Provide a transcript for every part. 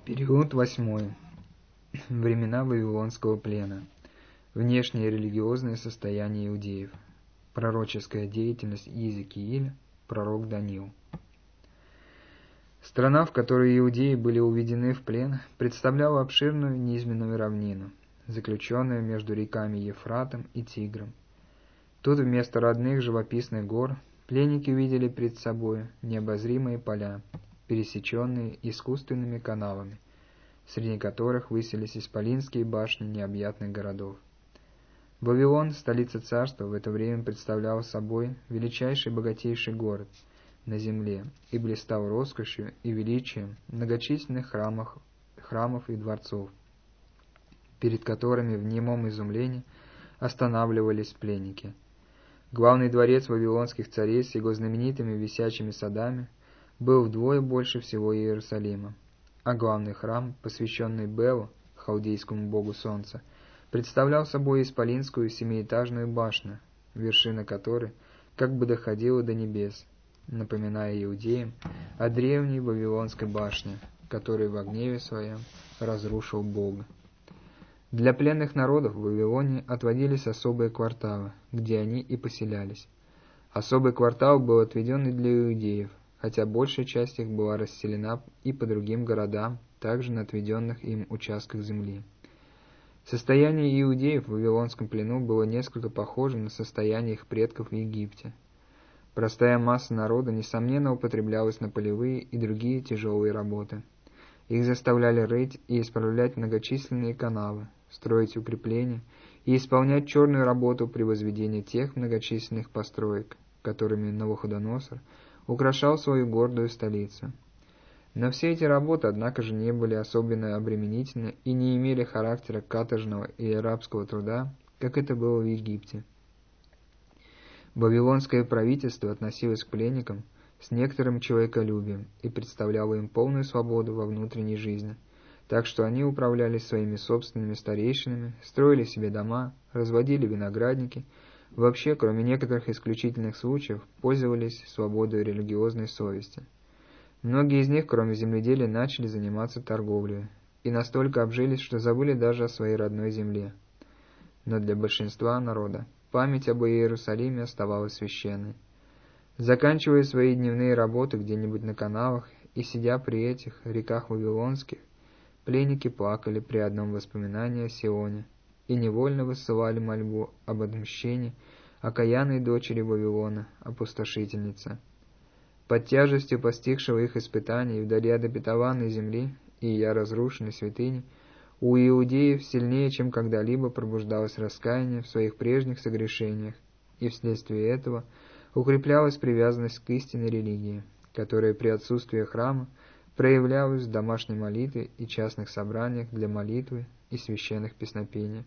Период 8. Времена Вавилонского плена. Внешнее религиозное состояние иудеев. Пророческая деятельность Иезекииля, пророк Даниил. Страна, в которой иудеи были уведены в плен, представляла обширную низменную равнину, заключенную между реками Ефратом и Тигром. Тут вместо родных живописных гор пленники увидели пред собой необозримые поля, пересеченные искусственными канавами, среди которых высились исполинские башни необъятных городов. Вавилон, столица царства, в это время представлял собой величайший и богатейший город на земле и блистал роскошью и величием многочисленных храмов и дворцов, перед которыми в немом изумлении останавливались пленники. Главный дворец вавилонских царей с его знаменитыми висячими садами был вдвое больше всего Иерусалима, а главный храм, посвященный Белу, халдейскому богу солнца, представлял собой исполинскую семиэтажную башню, вершина которой как бы доходила до небес, напоминая иудеям о древней Вавилонской башне, которую во гневе своем разрушил Бог. Для пленных народов в Вавилоне отводились особые кварталы, где они и поселялись. Особый квартал был отведен и для иудеев, хотя большая часть их была расселена и по другим городам, также на отведенных им участках земли. Состояние иудеев в Вавилонском плену было несколько похоже на состояние их предков в Египте. Простая масса народа, несомненно, употреблялась на полевые и другие тяжелые работы. Их заставляли рыть и исправлять многочисленные канавы, строить укрепления и исполнять черную работу при возведении тех многочисленных построек, которыми Навуходоносор украшал свою гордую столицу. Но все эти работы, однако же, не были особенно обременительны и не имели характера каторжного и рабского труда, как это было в Египте. Вавилонское правительство относилось к пленникам с некоторым человеколюбием и представляло им полную свободу во внутренней жизни, так что они управляли своими собственными старейшинами, строили себе дома, разводили виноградники, вообще, кроме некоторых исключительных случаев, пользовались свободой религиозной совести. Многие из них, кроме земледелия, начали заниматься торговлей и настолько обжились, что забыли даже о своей родной земле. Но для большинства народа память об Иерусалиме оставалась священной. Заканчивая свои дневные работы где-нибудь на канавах и сидя при этих реках вавилонских, пленники плакали при одном воспоминании о Сионе и невольно высылали мольбу об отмщении окаянной дочери Вавилона, опустошительницы. Под тяжестью постигшего их испытаний вдали от обетованной земли и ее разрушенной святыни у иудеев сильнее, чем когда-либо, пробуждалось раскаяние в своих прежних согрешениях, и вследствие этого укреплялась привязанность к истинной религии, которая при отсутствии храма проявлялась в домашней молитве и частных собраниях для молитвы и священных песнопений.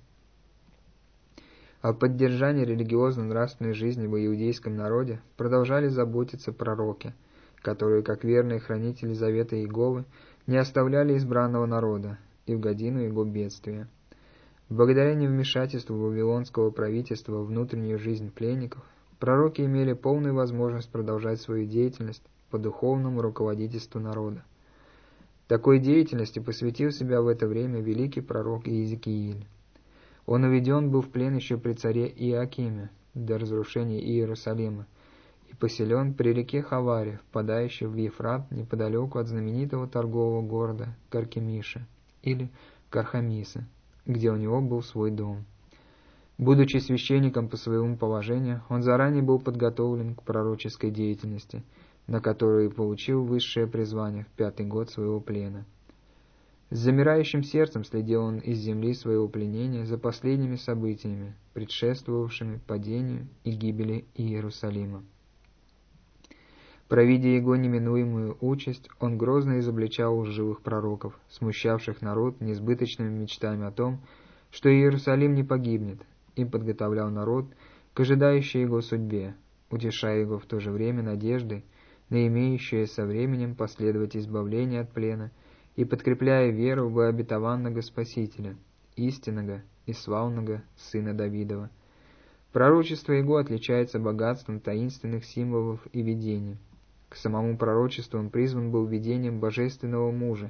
О поддержании религиозно-нравственной жизни в иудейском народе продолжали заботиться пророки, которые, как верные хранители завета Иеговы, не оставляли избранного народа и в годину его бедствия. Благодаря невмешательству вавилонского правительства в внутреннюю жизнь пленников, пророки имели полную возможность продолжать свою деятельность по духовному руководительству народа. Такой деятельности посвятил себя в это время великий пророк Иезекииль. Он уведен был в плен еще при царе Иоакиме до разрушения Иерусалима и поселен при реке Хаваре, впадающей в Ефрат неподалеку от знаменитого торгового города Каркемиша или Кархамиса, где у него был свой дом. Будучи священником по своему положению, он заранее был подготовлен к пророческой деятельности, на которую и получил высшее призвание в 5-й год своего плена. С замирающим сердцем следил он из земли своего пленения за последними событиями, предшествовавшими падению и гибели Иерусалима. Провидя его неминуемую участь, он грозно изобличал лживых пророков, смущавших народ несбыточными мечтами о том, что Иерусалим не погибнет, и подготовлял народ к ожидающей его судьбе, утешая его в то же время надеждой на имеющее со временем последовать избавление от плена и подкрепляя веру в обетованного Спасителя, истинного и славного Сына Давидова. Пророчество его отличается богатством таинственных символов и видений. К самому пророчеству он призван был видением божественного мужа,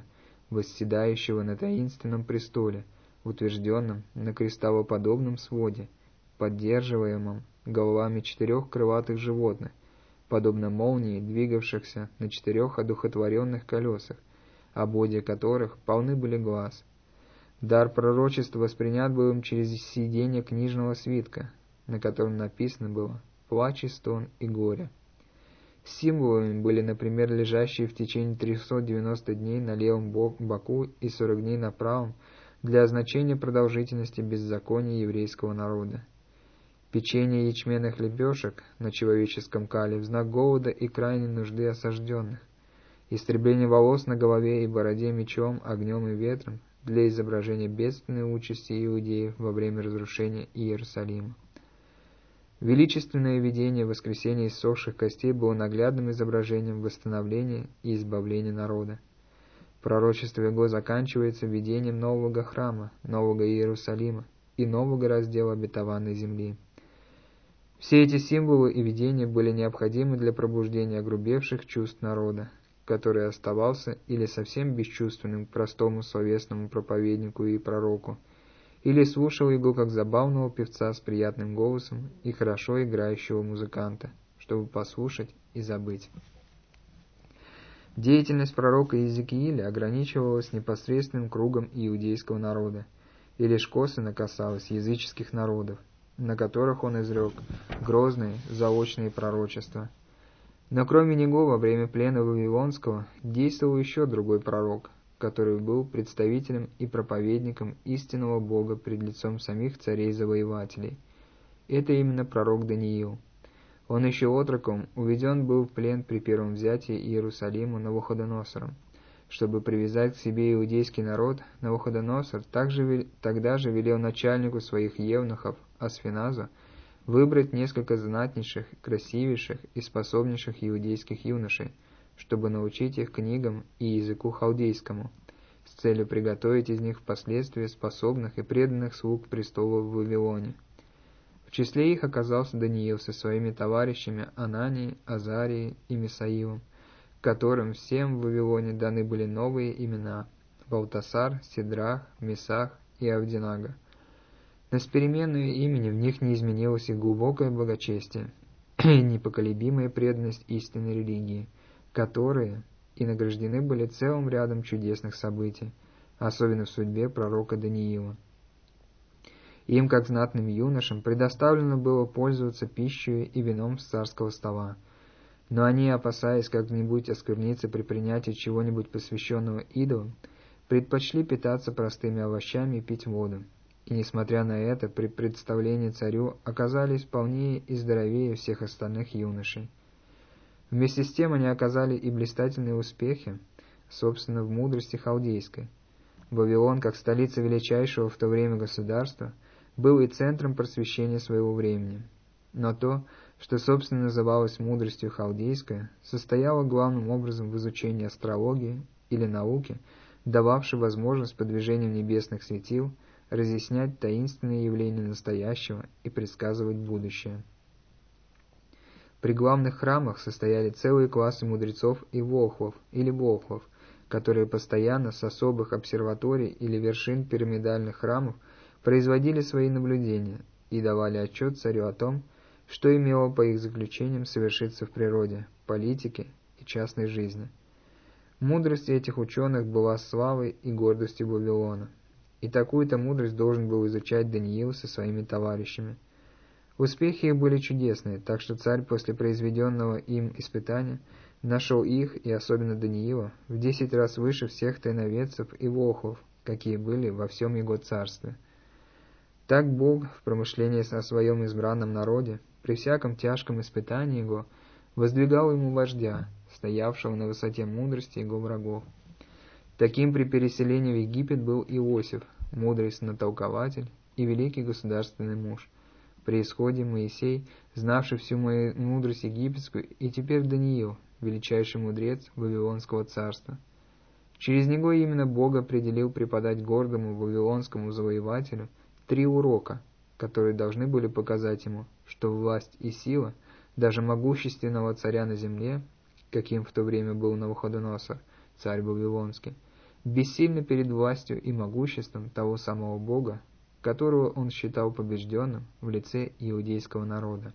восседающего на таинственном престоле, утвержденном на кристаллоподобном своде, поддерживаемом головами 4 крылатых животных, подобно молнии, двигавшихся на 4 одухотворенных колесах, ободья которых полны были глаз. Дар пророчества воспринят был им через сиденье книжного свитка, на котором написано было «Плач и стон и горе». Символами были, например, лежащие в течение 390 дней на левом боку и 40 дней на правом для означения продолжительности беззакония еврейского народа. Печенье ячменных лепешек на человеческом кале в знак голода и крайней нужды осажденных. Истребление волос на голове и бороде мечом, огнем и ветром для изображения бедственной участи иудеев во время разрушения Иерусалима. Величественное видение воскресения иссохших костей было наглядным изображением восстановления и избавления народа. Пророчество его заканчивается видением нового храма, нового Иерусалима и нового раздела обетованной земли. Все эти символы и видения были необходимы для пробуждения огрубевших чувств народа, который оставался или совсем бесчувственным к простому словесному проповеднику и пророку, или слушал его как забавного певца с приятным голосом и хорошо играющего музыканта, чтобы послушать и забыть. Деятельность пророка Иезекииля ограничивалась непосредственным кругом иудейского народа, и лишь косвенно касалась языческих народов, на которых он изрек грозные заочные пророчества. Но кроме него во время плена Вавилонского действовал еще другой пророк, который был представителем и проповедником истинного Бога пред лицом самих царей-завоевателей. Это именно пророк Даниил. Он еще отроком уведен был в плен при первом взятии Иерусалима Навуходоносором. Чтобы привязать к себе иудейский народ, Навуходоносор тогда же велел начальнику своих евнухов Асфеназу выбрать несколько знатнейших, красивейших и способнейших иудейских юношей, чтобы научить их книгам и языку халдейскому, с целью приготовить из них впоследствии способных и преданных слуг престола в Вавилоне. В числе их оказался Даниил со своими товарищами Ананией, Азарией и Мисаилом, которым всем в Вавилоне даны были новые имена – Валтасар, Сидрах, Месах и Авдинага. Но с переменной имени в них не изменилось и глубокое благочестие, и непоколебимая преданность истинной религии, которые и награждены были целым рядом чудесных событий, особенно в судьбе пророка Даниила. Им, как знатным юношам, предоставлено было пользоваться пищей и вином с царского стола, но они, опасаясь как-нибудь оскверниться при принятии чего-нибудь посвященного идолам, предпочли питаться простыми овощами и пить воду, и, несмотря на это, при представлении царю оказались полнее и здоровее всех остальных юношей. Вместе с тем они оказали и блистательные успехи, собственно, в мудрости халдейской. Вавилон, как столица величайшего в то время государства, был и центром просвещения своего времени. Но то, что, собственно, называлось мудростью халдейской, состояло главным образом в изучении астрологии или науки, дававшей возможность по движению небесных светил разъяснять таинственные явления настоящего и предсказывать будущее. При главных храмах состояли целые классы мудрецов и волхвов или волхвов, которые постоянно с особых обсерваторий или вершин пирамидальных храмов производили свои наблюдения и давали отчет царю о том, что имело по их заключениям совершиться в природе, политике и частной жизни. Мудрость этих ученых была славой и гордостью Вавилона, и такую-то мудрость должен был изучать Даниил со своими товарищами. Успехи их были чудесные, так что царь после произведенного им испытания нашел их, и особенно Даниила, в 10 раз выше всех тайноведцев и волхвов, какие были во всем его царстве. Так Бог в промышлении о своем избранном народе, при всяком тяжком испытании его, воздвигал ему вождя, стоявшего на высоте мудрости его врагов. Таким при переселении в Египет был Иосиф, мудрый снотолкователь и великий государственный муж. При исходе Моисей, знавший всю мудрость египетскую, и теперь Даниил, величайший мудрец Вавилонского царства. Через него именно Бог определил преподать гордому вавилонскому завоевателю 3 урока, которые должны были показать ему, что власть и сила даже могущественного царя на земле, каким в то время был Навуходоносор, царь Вавилонский, бессильный перед властью и могуществом того самого Бога, которого он считал побежденным в лице иудейского народа.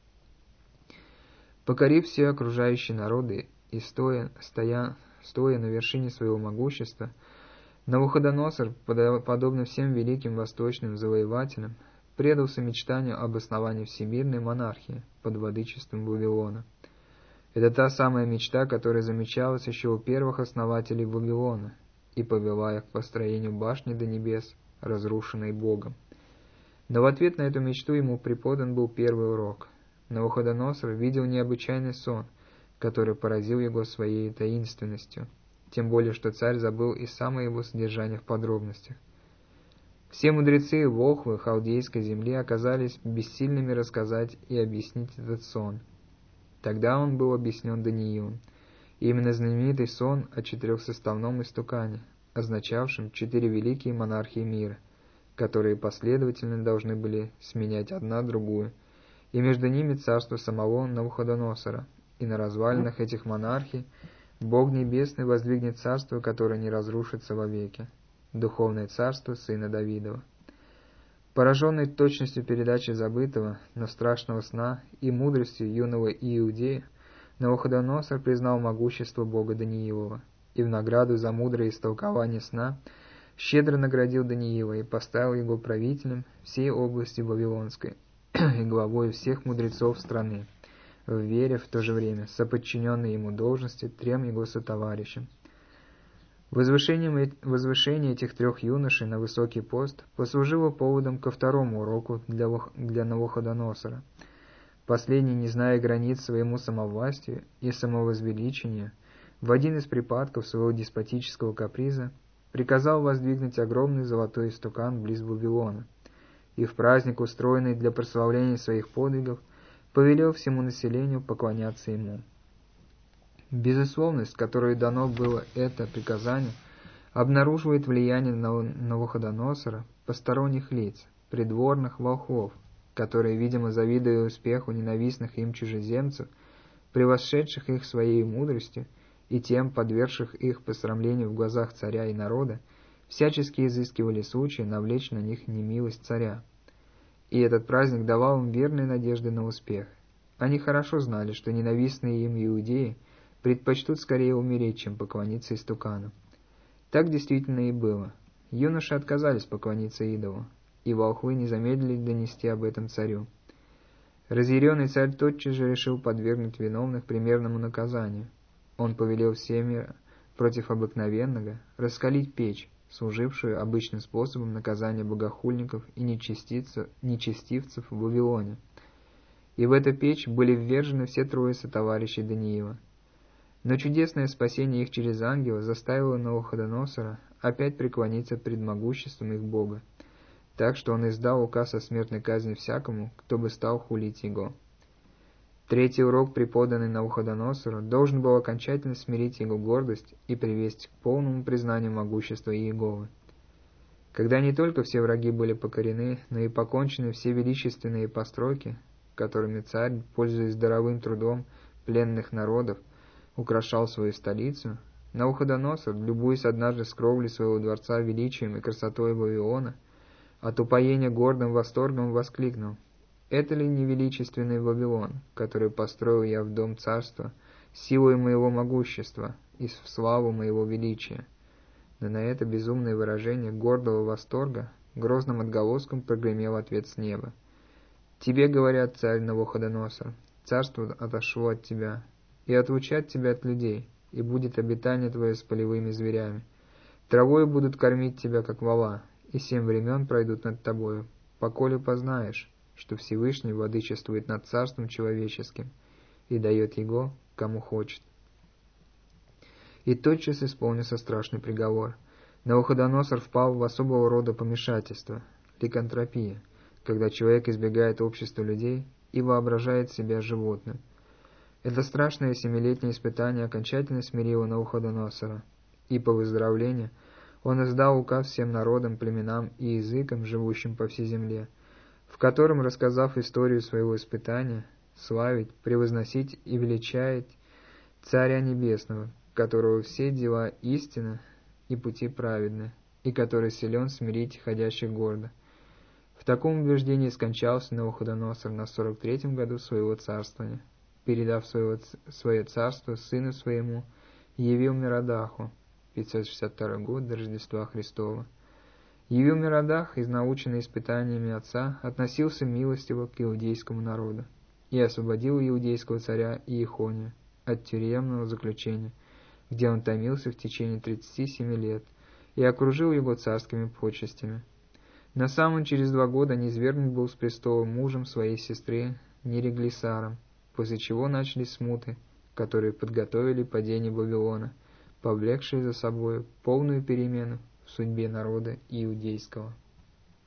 Покорив все окружающие народы и стоя на вершине своего могущества, Навуходоносор, подобно всем великим восточным завоевателям, предался мечтанию об основании всемирной монархии под владычеством Вавилона. Это та самая мечта, которая замечалась еще у первых основателей Вавилона и повела их к построению башни до небес, разрушенной Богом. Но в ответ на эту мечту ему преподан был первый урок. Навуходоносор видел необычайный сон, который поразил его своей таинственностью, тем более что царь забыл и самое его содержание в подробностях. Все мудрецы волхвы халдейской земли оказались бессильными рассказать и объяснить этот сон. Тогда он был объяснен Даниилом. Именно знаменитый сон о четырехсоставном истукане, означавшем 4 великие монархии мира, которые последовательно должны были сменять одна другую, и между ними царство самого Навуходоносора, и на развалинах этих монархий Бог Небесный воздвигнет царство, которое не разрушится вовеки, духовное царство сына Давидова. Пораженный точностью передачи забытого, но страшного сна и мудростью юного иудея, Навуходоносор признал могущество Бога Даниилова, и в награду за мудрое истолкование сна щедро наградил Даниила и поставил его правителем всей области Вавилонской и главой всех мудрецов страны, в вере в то же время соподчиненной ему должности 3 его сотоварищам. Возвышение этих 3 юношей на высокий пост послужило поводом ко второму уроку для Навуходоносора. Последний, не зная границ своему самовластию и самовозвеличению, в один из припадков своего деспотического каприза приказал воздвигнуть огромный золотой истукан близ Вавилона, и в праздник, устроенный для прославления своих подвигов, повелел всему населению поклоняться ему. Безусловность, которой дано было это приказание, обнаруживает влияние на Навуходоносора посторонних лиц, придворных волхвов, которые, видимо, завидуя успеху ненавистных им чужеземцев, превосшедших их своей мудростью и тем подвергших их посрамлению в глазах царя и народа, всячески изыскивали случаи навлечь на них немилость царя. И этот праздник давал им верные надежды на успех. Они хорошо знали, что ненавистные им иудеи предпочтут скорее умереть, чем поклониться истукану. Так действительно и было. Юноши отказались поклониться идолу, и волхвы не замедлили донести об этом царю. Разъяренный царь тотчас же решил подвергнуть виновных примерному наказанию. Он повелел всеми против обыкновенного раскалить печь, служившую обычным способом наказания богохульников и нечестивцев в Вавилоне. И в эту печь были ввержены все 3 сотоварищей Даниила. Но чудесное спасение их через ангела заставило Навуходоносора опять преклониться пред могуществом их Бога, так что он издал указ о смертной казни всякому, кто бы стал хулить его. 3-й урок, преподанный Навуходоносору, должен был окончательно смирить его гордость и привести к полному признанию могущества Иеговы. Когда не только все враги были покорены, но и покончены все величественные постройки, которыми царь, пользуясь здоровым трудом пленных народов, украшал свою столицу, Навуходоносор, любуясь однажды с кровли своего дворца величием и красотой Вавилона, от упоения гордым восторгом воскликнул: «Это ли не величественный Вавилон, который построил я в дом царства, силой моего могущества и в славу моего величия?» Но на это безумное выражение гордого восторга грозным отголоском прогремел ответ с неба: «Тебе, говорят, царь Навуходоносор, царство отошло от тебя, и отлучат тебя от людей, и будет обитание твое с полевыми зверями. Травою будут кормить тебя, как вола, и 7 времен пройдут над тобою, поколе познаешь, что Всевышний владычествует над царством человеческим и дает его, кому хочет». И тотчас исполнился страшный приговор. Навуходоносор впал в особого рода помешательство, ликантропия, когда человек избегает общества людей и воображает себя животным. Это страшное 7-летнее испытание окончательно смирило Навуходоносора, и по выздоровлению он издал указ всем народам, племенам и языкам, живущим по всей земле, в котором, рассказав историю своего испытания, славить, превозносить и величать Царя Небесного, которого все дела истинно и пути праведны, и который силен смирить ходящих гордо. В таком убеждении скончался Навуходоносор на 43-м году своего царствования, передав свое царство сыну своему Евил-Меродаху, 562 год до Рождества Христова. Евил-Меродах, изнаученный испытаниями отца, относился милостиво к иудейскому народу и освободил иудейского царя Иехонию от тюремного заключения, где он томился в течение 37 лет, и окружил его царскими почестями. Но сам он через 2 года низвергнут был с престола мужем своей сестры Нериглиссаром, после чего начались смуты, которые подготовили падение Вавилона, повлекшие за собой полную перемену в судьбе народа иудейского.